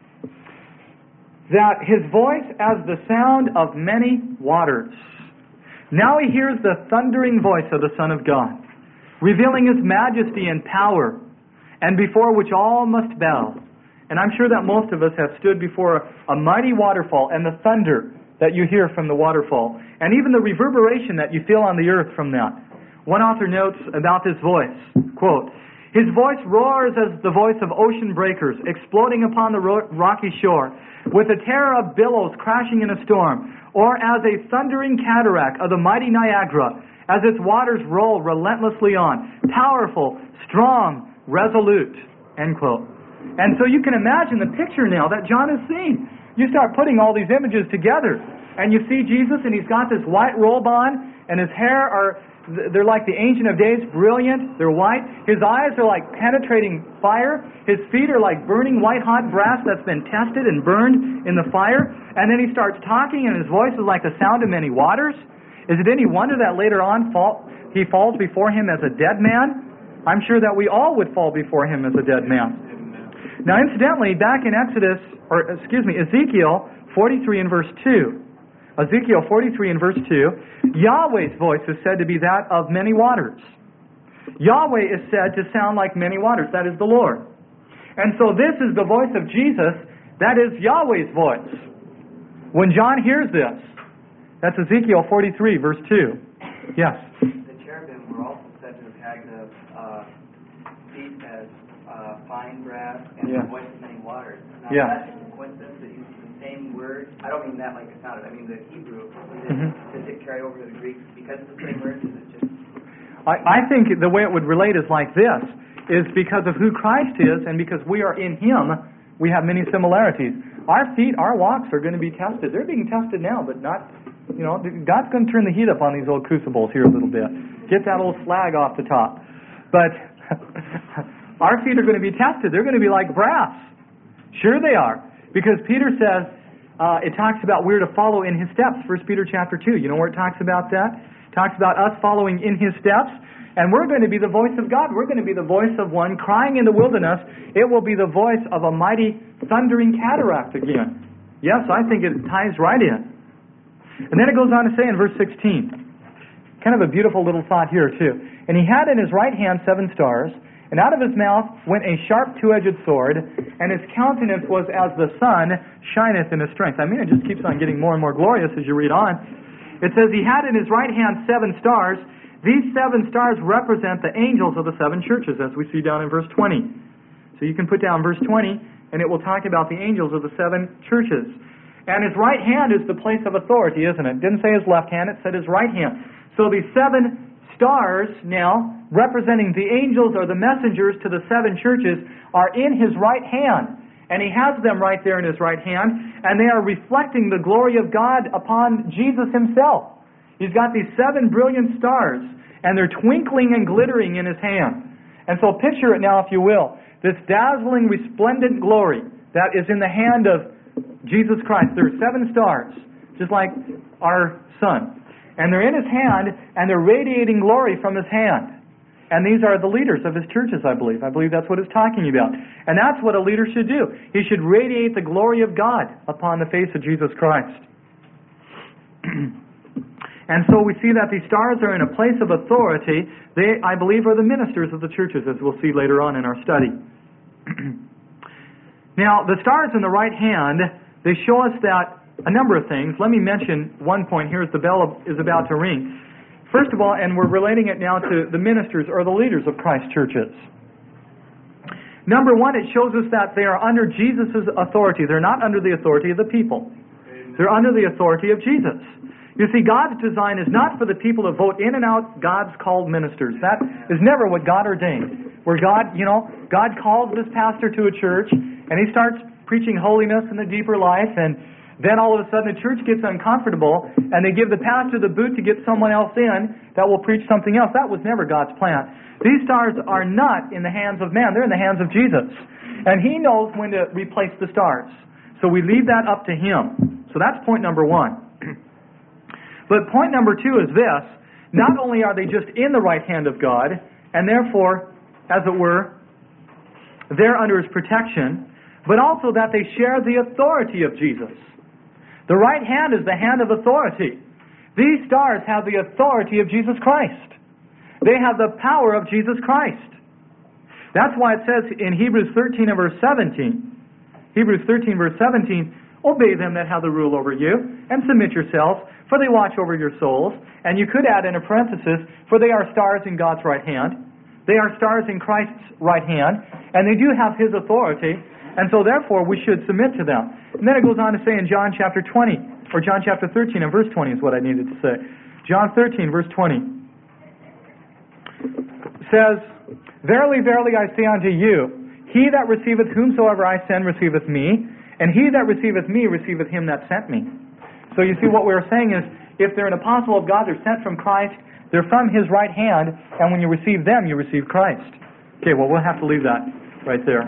that his voice as the sound of many waters. Now he hears the thundering voice of the Son of God, revealing his majesty and power, and before which all must bow. And I'm sure that most of us have stood before a mighty waterfall and the thunder that you hear from the waterfall, and even the reverberation that you feel on the earth from that. One author notes about this voice, quote, his voice roars as the voice of ocean breakers exploding upon the rocky shore, with the terror of billows crashing in a storm, or as a thundering cataract of the mighty Niagara, as its waters roll relentlessly on, powerful, strong, resolute, end quote. And so you can imagine the picture now that John has seen. You start putting all these images together, and you see Jesus, and he's got this white robe on, and his hair they're like the Ancient of Days, brilliant, they're white. His eyes are like penetrating fire. His feet are like burning white-hot brass that's been tested and burned in the fire. And then he starts talking, and his voice is like the sound of many waters. Is it any wonder that later on he falls before him as a dead man? I'm sure that we all would fall before him as a dead man. Now, incidentally, back in Ezekiel 43 and verse 2, Ezekiel 43 and verse 2, Yahweh's voice is said to be that of many waters. Yahweh is said to sound like many waters. That is the Lord. And so this is the voice of Jesus. That is Yahweh's voice. When John hears this, that's Ezekiel 43 verse 2. Yes? The cherubim were also said to have had the feet as fine brass and the voice of many waters. Now, that's a coincidence that uses the same word. I don't mean that like it sounded. I mean the Hebrew. Does it carry over to the Greek because it's the same word? Is it just... I think the way it would relate is like this, is because of who Christ is and because we are in Him, we have many similarities. Our feet, our walks are going to be tested. They're being tested now, but not, God's going to turn the heat up on these old crucibles here a little bit. Get that old slag off the top. But our feet are going to be tested. They're going to be like brass. Sure they are. Because Peter says, it talks about we're to follow in His steps, 1 Peter chapter 2. You know where it talks about that? It talks about us following in His steps. And we're going to be the voice of God. We're going to be the voice of one crying in the wilderness. It will be the voice of a mighty thundering cataract again. Yes, I think it ties right in. And then it goes on to say in verse 16, kind of a beautiful little thought here too. And he had in his right hand 7 stars, and out of his mouth went a sharp two-edged sword, and his countenance was as the sun shineth in his strength. I mean, it just keeps on getting more and more glorious as you read on. It says he had in his right hand 7 stars. These 7 stars represent the angels of the 7 churches, as we see down in verse 20. So you can put down verse 20, and it will talk about the angels of the 7 churches. And his right hand is the place of authority, isn't it? It didn't say his left hand, it said his right hand. So these 7 stars now, representing the angels or the messengers to the 7 churches, are in his right hand. And he has them right there in his right hand, and they are reflecting the glory of God upon Jesus himself. He's got these 7 brilliant stars, and they're twinkling and glittering in his hand. And so picture it now, if you will, this dazzling, resplendent glory that is in the hand of Jesus Christ. There are 7 stars, just like our sun. And they're in his hand, and they're radiating glory from his hand. And these are the leaders of his churches, I believe. I believe that's what it's talking about. And that's what a leader should do. He should radiate the glory of God upon the face of Jesus Christ. And so we see that these stars are in a place of authority. They, I believe, are the ministers of the churches, as we'll see later on in our study. Now, the stars in the right hand, they show us that a number of things. Let me mention one point here as the bell is about to ring. First of all, and we're relating it now to the ministers or the leaders of Christ churches. Number one, it shows us that they are under Jesus' authority. They're not under the authority of the people. They're under the authority of Jesus. You see, God's design is not for the people to vote in and out God's called ministers. That is never what God ordained. Where God calls this pastor to a church, and he starts preaching holiness and the deeper life, and then all of a sudden the church gets uncomfortable, and they give the pastor the boot to get someone else in that will preach something else. That was never God's plan. These stars are not in the hands of man. They're in the hands of Jesus. And he knows when to replace the stars. So we leave that up to him. So that's point number one. But point number two is this. Not only are they just in the right hand of God, and therefore, as it were, they're under his protection, but also that they share the authority of Jesus. The right hand is the hand of authority. These stars have the authority of Jesus Christ. They have the power of Jesus Christ. That's why it says in Hebrews 13 and verse 17, Hebrews 13 verse 17, obey them that have the rule over you, and submit yourselves, for they watch over your souls. And you could add in a parenthesis, for they are stars in God's right hand. They are stars in Christ's right hand, and they do have his authority, and so therefore we should submit to them. And then it goes on to say in John chapter 20, or John chapter 13 and verse 20 is what I needed to say. John 13 verse 20 says, verily, verily, I say unto you, he that receiveth whomsoever I send receiveth me, and he that receiveth me receiveth him that sent me. So you see what we're saying is, if they're an apostle of God, they're sent from Christ, they're from his right hand, and when you receive them, you receive Christ. Okay, well, we'll have to leave that right there.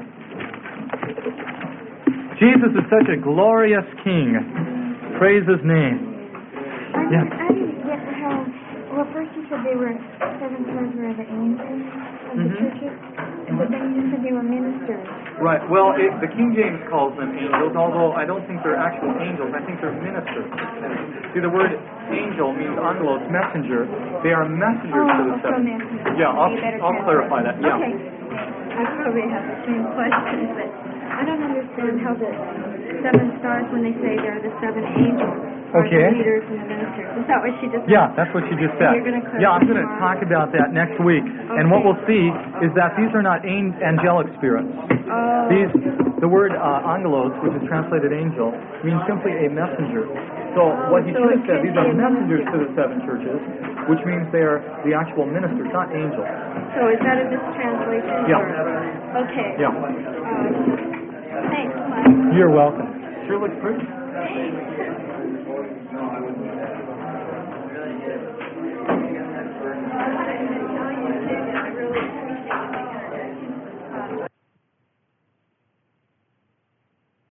Jesus is such a glorious King. Praise his name. I didn't get how... Well, first you said they were 7 stars were the angels of the churches, but then you said they were ministers. Right. Well, the King James calls them angels, although I don't think they're actual angels. I think they're ministers. See, the word angel means angelos, messenger. They are messengers to the 7. Yeah, I'll clarify that. Yeah. Okay. I probably have the same question, but I don't understand how the 7 stars, when they say they're the 7 angels, are the leaders and the ministers. Is that what she just said? Yeah, that's what she just said. Yeah, I'm going to talk about that next week. Okay. And what we'll see is that these are not angelic spirits. Oh. The word angelos, which is translated angel, means simply a messenger. So what he should have said, these are messengers to the 7 churches, which means they are the actual ministers, not angels. So is that a mistranslation? Yeah. Okay. Yeah. Thanks, Mike. You're welcome. Sure looks pretty.